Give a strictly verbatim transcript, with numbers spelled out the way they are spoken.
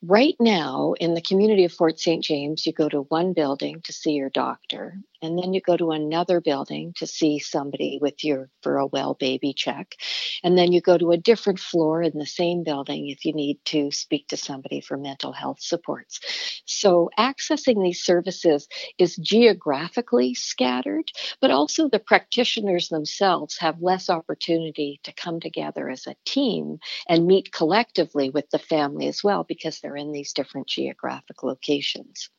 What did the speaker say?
Right now, in the community of Fort Saint James, you go to one building to see your doctor, and then you go to another building to see somebody with your for a well baby check. And then you go to a different floor in the same building if you need to speak to somebody for mental health supports. So accessing these services is geographically scattered, but also the practitioners themselves have less opportunity to come together as a team and meet collectively with the family as well because they're in these different geographic locations.